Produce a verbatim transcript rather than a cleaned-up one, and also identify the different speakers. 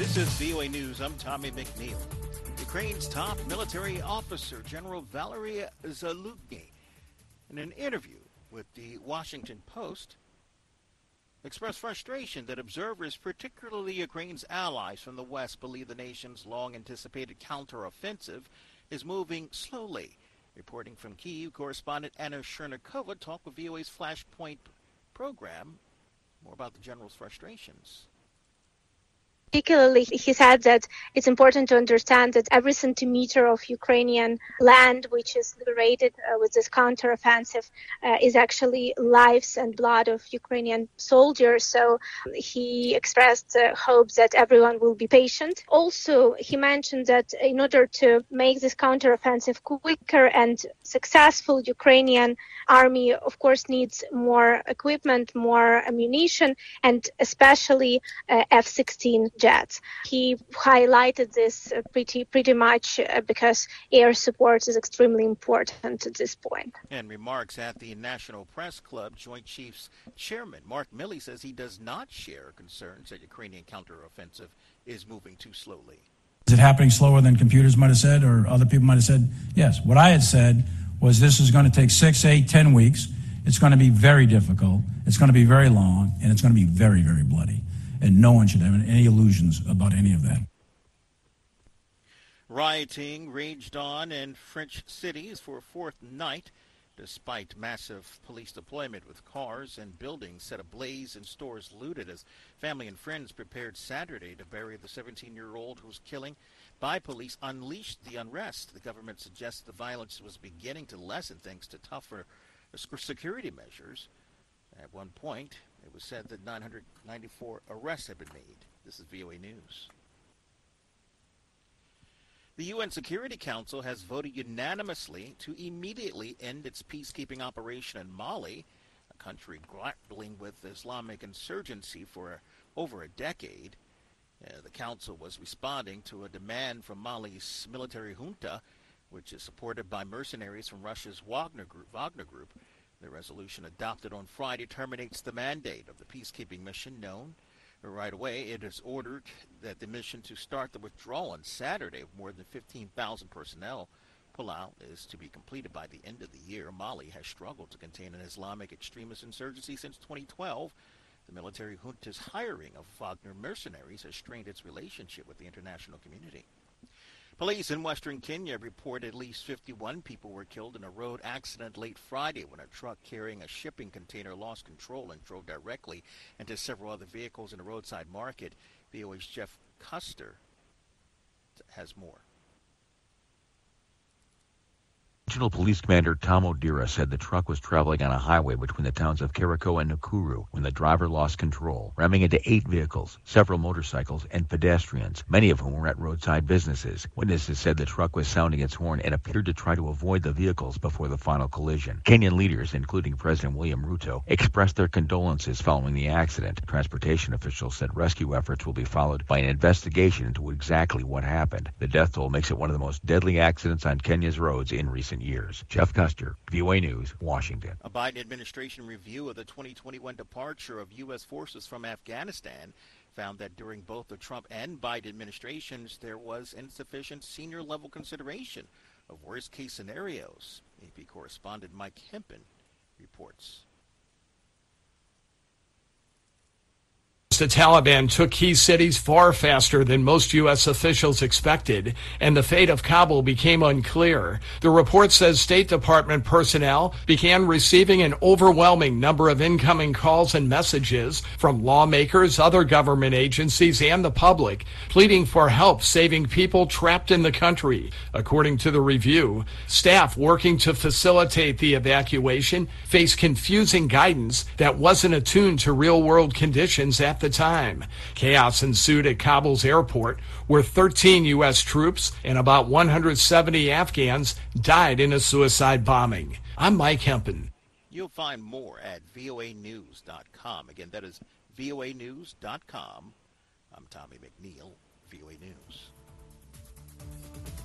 Speaker 1: This is V O A News. I'm Tommy McNeil. Ukraine's top military officer, General Valery Zaluzhny, in an interview with the Washington Post, expressed frustration that observers, particularly Ukraine's allies from the West, believe the nation's long-anticipated counteroffensive is moving slowly. Reporting from Kyiv, correspondent Anna Chernikova talked with V O A's Flashpoint program more about the general's frustrations.
Speaker 2: Particularly, he said that it's important to understand that every centimeter of Ukrainian land which is liberated uh, with this counteroffensive uh, is actually lives and blood of Ukrainian soldiers. So he expressed uh, hope that everyone will be patient. Also, he mentioned that in order to make this counteroffensive quicker and successful, Ukrainian army, of course, needs more equipment, more ammunition, and especially uh, F sixteen jets. He highlighted this uh, pretty pretty much uh, because air support is extremely important at this point.
Speaker 1: And remarks at the National Press Club, Joint Chiefs Chairman Mark Milley says he does not share concerns that Ukrainian counteroffensive is moving too slowly.
Speaker 3: Is it happening slower than computers might have said or other people might have said? Yes. What I had said was this is going to take six, eight, ten weeks. It's going to be very difficult. It's going to be very long, and it's going to be very, very bloody. And no one should have any illusions about any of that.
Speaker 1: Rioting raged on in French cities for a fourth night, despite massive police deployment with cars and buildings set ablaze and stores looted as family and friends prepared Saturday to bury the seventeen-year-old whose killing by police unleashed the unrest. The government suggests the violence was beginning to lessen thanks to tougher security measures. At one point, it was said that nine hundred ninety-four arrests had been made. This is V O A News. The U N Security Council has voted unanimously to immediately end its peacekeeping operation in Mali, a country grappling with Islamic insurgency for over a decade. Uh, the council was responding to a demand from Mali's military junta, which is supported by mercenaries from Russia's Wagner Group. Wagner Group. The resolution adopted on Friday terminates the mandate of the peacekeeping mission known. Right away, it is ordered that the mission to start the withdrawal on Saturday of more than fifteen thousand personnel pull out is to be completed by the end of the year. Mali has struggled to contain an Islamic extremist insurgency since twenty twelve. The military junta's hiring of Wagner mercenaries has strained its relationship with the international community. Police in western Kenya report at least fifty-one people were killed in a road accident late Friday when a truck carrying a shipping container lost control and drove directly into several other vehicles in a roadside market. V O A's Jeff Custer has more.
Speaker 4: Regional Police Commander Tom Odira said the truck was traveling on a highway between the towns of Kiriko and Nakuru when the driver lost control, ramming into eight vehicles, several motorcycles, and pedestrians, many of whom were at roadside businesses. Witnesses said the truck was sounding its horn and appeared to try to avoid the vehicles before the final collision. Kenyan leaders, including President William Ruto, expressed their condolences following the accident. Transportation officials said rescue efforts will be followed by an investigation into exactly what happened. The death toll makes it one of the most deadly accidents on Kenya's roads in recent years. Jeff Custer, V O A News, Washington.
Speaker 1: A Biden administration review of the twenty twenty-one departure of U S forces from Afghanistan found that during both the Trump and Biden administrations, there was insufficient senior-level consideration of worst-case scenarios. A P correspondent Mike Hempen reports.
Speaker 5: The Taliban took key cities far faster than most U S officials expected, and the fate of Kabul became unclear. The report says State Department personnel began receiving an overwhelming number of incoming calls and messages from lawmakers, other government agencies, and the public, pleading for help saving people trapped in the country. According to the review, staff working to facilitate the evacuation faced confusing guidance that wasn't attuned to real-world conditions at the time. Chaos ensued at Kabul's airport, where thirteen U S troops and about one hundred seventy Afghans died in a suicide bombing. I'm Mike Hempen.
Speaker 1: You'll find more at V O A news dot com. Again, that is V O A news dot com. I'm Tommy McNeil, V O A News.